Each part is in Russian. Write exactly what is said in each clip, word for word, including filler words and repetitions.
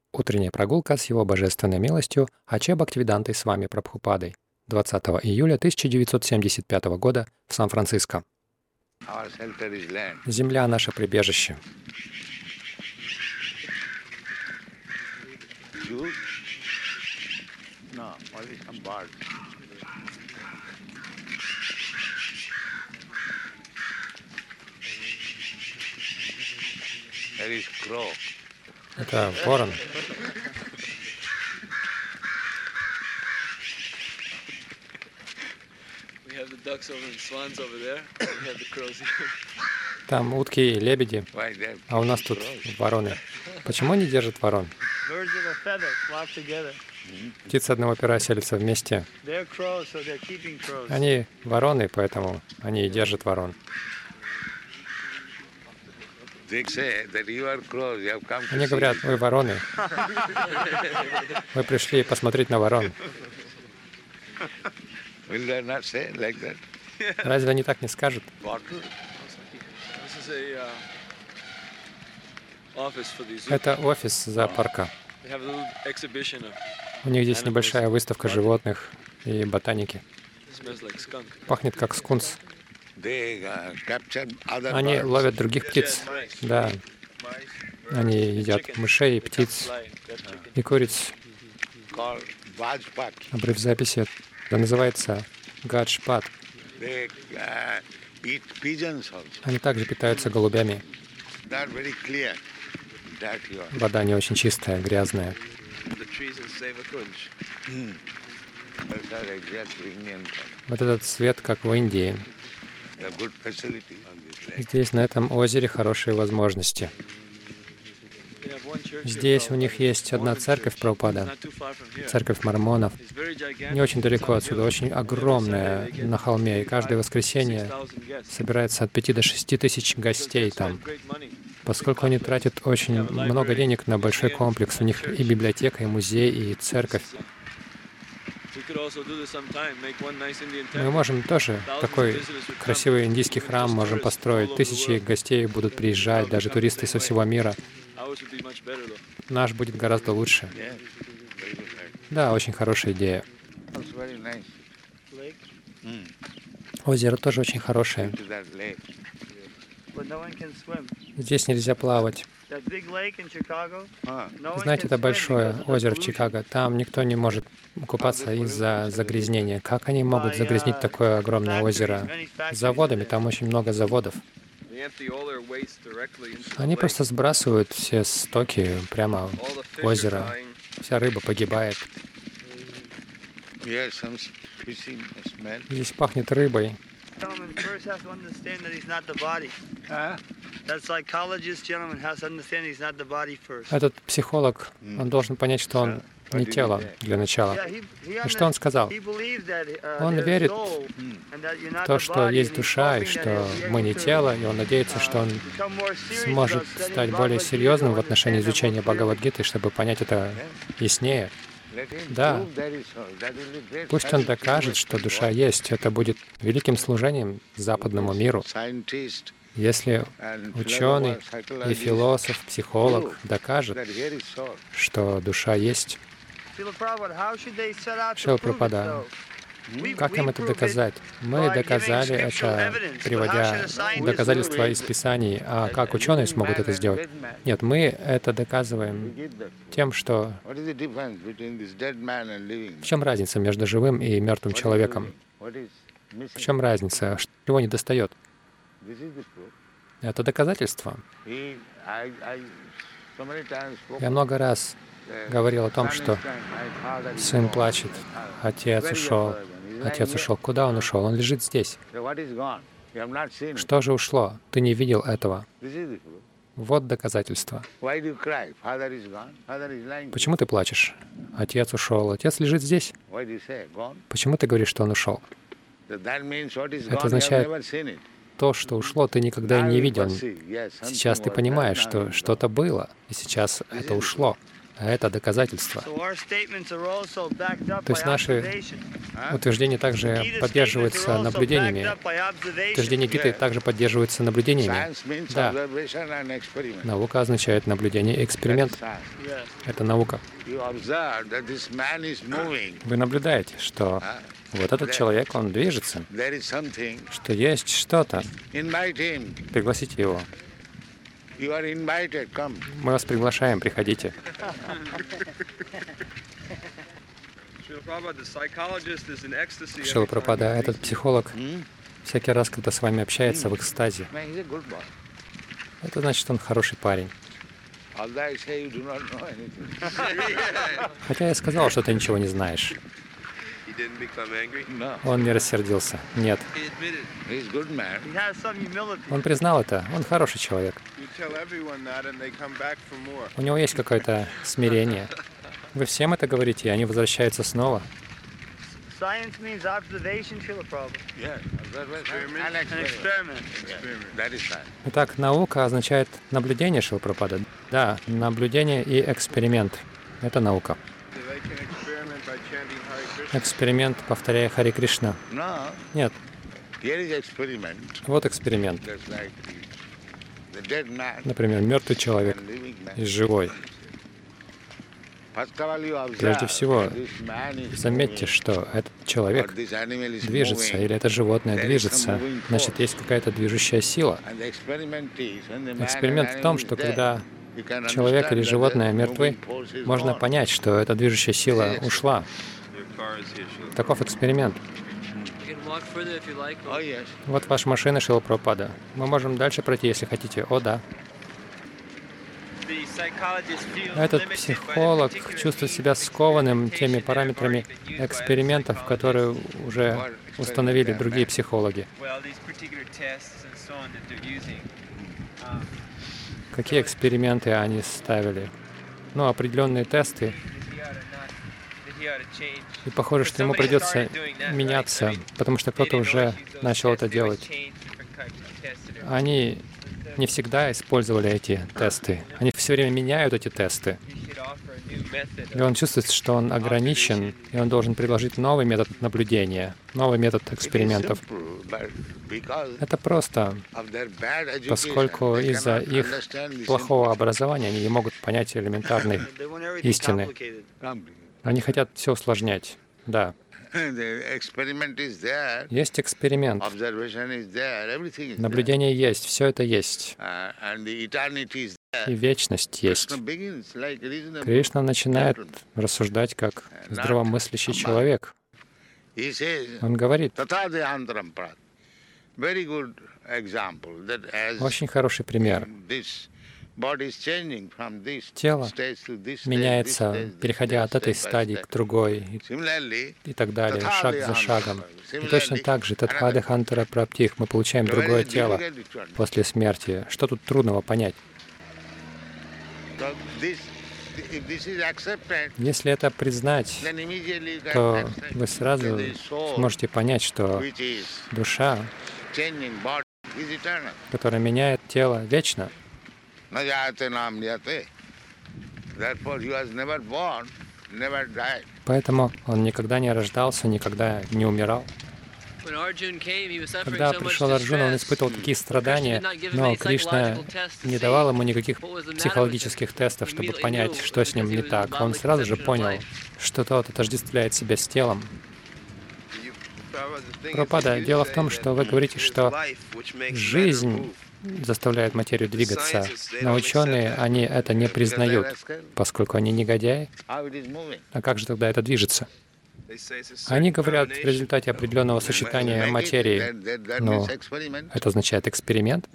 Утренняя прогулка с Его Божественной милостью Аче Бхактивидантой с вами Прабхупадой. двадцатого июля тысяча девятьсот семьдесят пятого года в Сан-Франциско. Земля — наше прибежище. Это ворон. Там утки и лебеди, а у нас тут вороны. Почему они держат ворон? Птицы одного пера селятся вместе. Они вороны, поэтому они и держат ворон. Они говорят: вы вороны. Вы пришли посмотреть на ворон. Разве они так не скажут? Это офис зоопарка. У них здесь небольшая выставка животных и ботаники. Пахнет как скунс. Они ловят других птиц. Да. Они едят мышей, птиц и куриц. Обрыв записи. Это называется гаджпад. Они также питаются голубями. Вода не очень чистая, грязная. Вот этот цвет, как в Индии. Здесь, на этом озере, хорошие возможности. Здесь у них есть одна церковь Прабхупада, церковь мормонов. Не очень далеко отсюда, очень огромная на холме. И каждое воскресенье собирается от пяти до шести тысяч гостей там. Поскольку они тратят очень много денег на большой комплекс, у них и библиотека, и музей, и церковь. Мы можем тоже такой красивый индийский храм можем построить. Тысячи гостей будут приезжать, даже туристы со всего мира. Наш будет гораздо лучше. Да, очень хорошая идея. Озеро тоже очень хорошее. Здесь нельзя плавать. Знаете, это большое озеро в Чикаго. Там никто не может купаться из-за загрязнения. Как они могут загрязнить такое огромное озеро заводами? Там очень много заводов. Они просто сбрасывают все стоки прямо в озеро. Вся рыба погибает. Здесь пахнет рыбой. Этот психолог, он должен понять, что он не тело для начала. И что он сказал? Он верит в то, что есть душа, и что мы не тело, и он надеется, что он сможет стать более серьезным в отношении изучения Бхагавад-гиты, чтобы понять это яснее. Да, пусть он докажет, что душа есть. Это будет великим служением западному миру. Если ученый и философ, психолог докажет, что душа есть. Шрила Прабхупада, как нам это доказать? Мы доказали это, приводя доказательства из Писаний. А как ученые смогут это сделать? Нет, мы это доказываем тем, что... В чем разница между живым и мертвым человеком? В чем разница? Чего не достает? Это доказательство. Я много раз говорил о том, что сын плачет, отец ушел. Отец ушел. Куда он ушел? Он лежит здесь. Что же ушло? Ты не видел этого. Вот доказательство. Почему ты плачешь? Отец ушел. Отец лежит здесь. Почему ты говоришь, что он ушел? Это означает, то, что ушло, ты никогда не видел. Сейчас ты понимаешь, что что-то было, и сейчас это ушло. а это доказательство. То есть наши утверждения также поддерживаются наблюдениями. Утверждения Гиты также поддерживаются наблюдениями. Да. Наука означает наблюдение и эксперимент. Это наука. Вы наблюдаете, что вот этот человек, он движется, что есть что-то. Пригласите его. Мы вас приглашаем, приходите. Шрила Прабхупада, этот психолог, всякий раз, когда с вами общается в экстазе, это значит, он хороший парень. Хотя я сказал, что ты ничего не знаешь. Он не рассердился. Нет. Он признал это. Он хороший человек. У него есть какое-то смирение. Вы всем это говорите, и они возвращаются снова. Итак, наука означает наблюдение, Шрила Прабхупада. Да, наблюдение и эксперимент. Это наука. Эксперимент, повторяя Харе Кришна. Нет. Вот эксперимент. Например, мертвый человек и живой. Прежде всего, заметьте, что этот человек движется, или это животное движется, значит, есть какая-то движущая сила. Эксперимент в том, что когда человек или животное мертвы, можно понять, что эта движущая сила ушла. Таков эксперимент. Вот ваша машина, Шрила Прабхупада. Мы можем дальше пройти, если хотите. О, да. Этот психолог чувствует себя скованным теми параметрами экспериментов, которые уже установили другие психологи. Какие эксперименты они ставили? Ну, определенные тесты. И похоже, что ему придется меняться, потому что кто-то уже начал это делать. Они не всегда использовали эти тесты. Они все время меняют эти тесты. И он чувствует, что он ограничен, и он должен предложить новый метод наблюдения, новый метод экспериментов. Это просто, поскольку из-за их плохого образования они не могут понять элементарной истины. Они хотят все усложнять. Да. Есть эксперимент. Наблюдение есть, все это есть. И вечность есть. Кришна начинает рассуждать как здравомыслящий человек. Он говорит, очень хороший пример. Тело меняется, переходя от этой стадии к другой, и, и так далее, шаг за шагом. И точно так же, Татхадехантара Праптих, мы получаем другое тело после смерти. Что тут трудного понять? Если это признать, то вы сразу сможете понять, что душа, которая меняет тело, вечна. Поэтому он никогда не рождался, никогда не умирал. Когда пришел Арджуна, он испытывал такие страдания, но Кришна не давал ему никаких психологических тестов, чтобы понять, что с ним не так. Он сразу же понял, что тот отождествляет себя с телом. Прабхупада, дело в том, что вы говорите, что жизнь заставляет материю двигаться, но ученые, они это не признают, поскольку они негодяи. А как же тогда это движется? Они говорят в результате определенного сочетания материи. Но это означает эксперимент.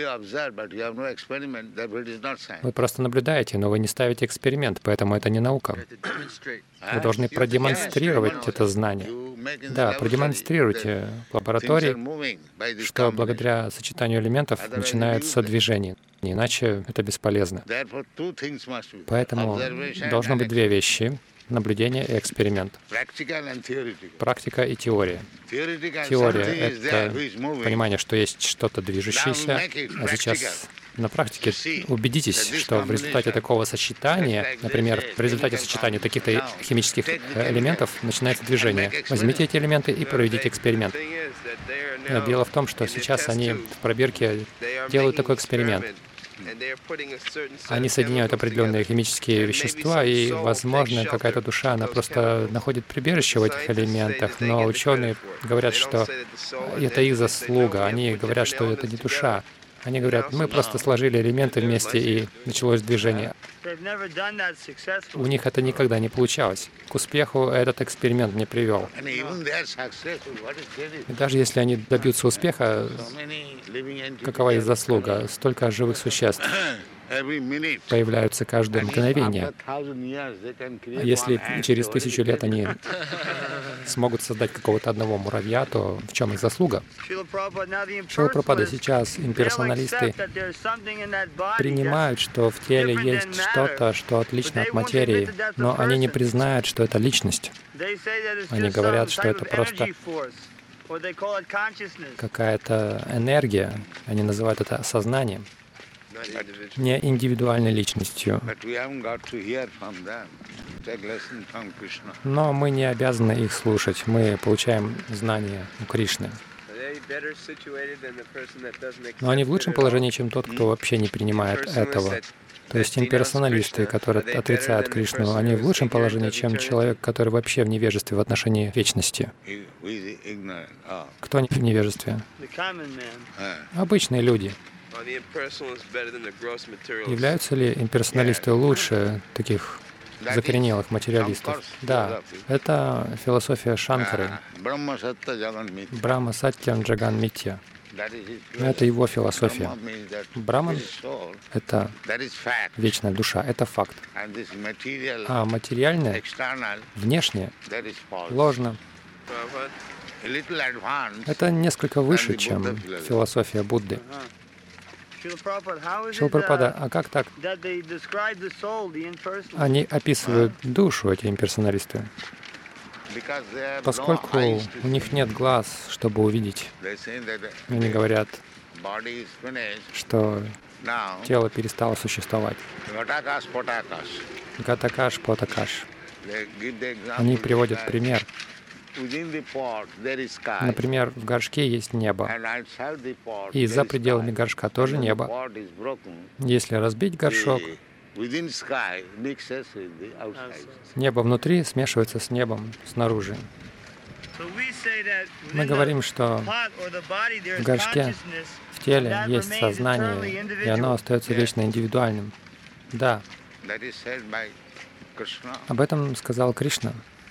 Вы просто наблюдаете, но вы не ставите эксперимент, поэтому это не наука. Вы должны продемонстрировать это знание. Да, продемонстрируйте в лаборатории, что благодаря сочетанию элементов начинается движение. Иначе это бесполезно. Поэтому должно быть две вещи. Наблюдение и эксперимент. Практика и теория. Теория — это понимание, что есть что-то движущееся, а сейчас На практике убедитесь, что в результате такого сочетания, например, в результате сочетания таких-то химических элементов начинается движение. Возьмите эти элементы и проведите эксперимент. Дело в том, что сейчас они в пробирке делают такой эксперимент. Они соединяют определенные химические вещества, и, возможно, какая-то душа, она просто находит прибежище в этих элементах, но ученые говорят, что это их заслуга. Они говорят, что это не душа. Они говорят, мы просто сложили элементы вместе, и началось движение. У них это никогда не получалось. К успеху этот эксперимент не привел. И даже если они добьются успеха, какова их заслуга? Столько живых существ появляются каждое мгновение. А если через тысячу лет они смогут создать какого-то одного муравья, то в чем их заслуга? Шрила Прабхупада, сейчас имперсоналисты принимают, что в теле есть что-то, что отлично от материи, но они не признают, что это личность. Они говорят, что это просто какая-то энергия. Они называют это сознанием, не индивидуальной личностью. Но мы не обязаны их слушать. Мы получаем знания у Кришны. Но они в лучшем положении, чем тот, кто вообще не принимает этого. То есть имперсоналисты, которые отрицают Кришну, они в лучшем положении, чем человек, который вообще в невежестве в отношении вечности. Кто в невежестве? Обычные люди. Являются ли имперсоналисты лучше таких закоренелых материалистов? Да, это философия Шанкары. Брахма Сатьям Джаган Митья. Это его философия. Браман — это вечная душа, это факт. А материальное, внешнее, ложно. Это несколько выше, чем философия Будды. Шрила Прабхупада, а как так? Они описывают душу, эти имперсоналисты, поскольку у них нет глаз, чтобы увидеть. Они говорят, что тело перестало существовать. Гатакаш, Потакаш. Они приводят пример. Например, в горшке есть небо, и за пределами горшка тоже небо. Если разбить горшок, небо внутри смешивается с небом снаружи. Мы говорим, что в горшке, в теле есть сознание, и оно остается вечно индивидуальным. Да. Об этом сказал Кришна.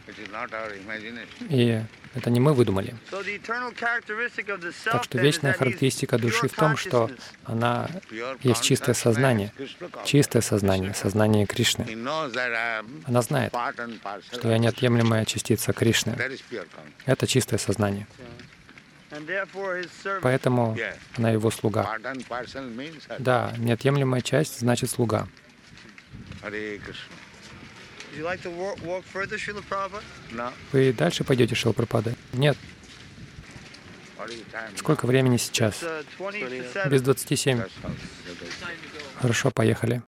И это не мы выдумали. Так что вечная характеристика души в том, что она есть чистое сознание, чистое сознание, сознание Кришны. Она знает, что я неотъемлемая частица Кришны. Это чистое сознание. Поэтому она его слуга. Да, неотъемлемая часть значит слуга. Вы дальше пойдете, Шрила Прабхупада? Нет. Сколько времени сейчас? Без двадцати семи. Хорошо, поехали.